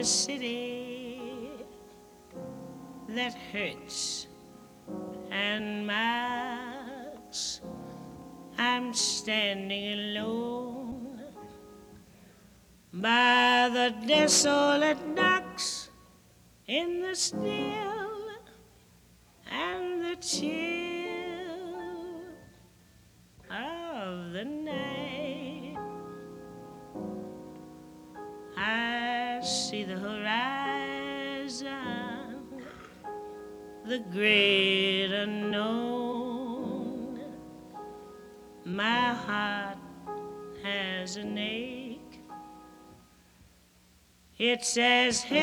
city that hurts and marks. I'm standing alone by the desolate docks in the still and the chill of the night. I see the horizon, the great unknown. My heart has an ache. It's as heavy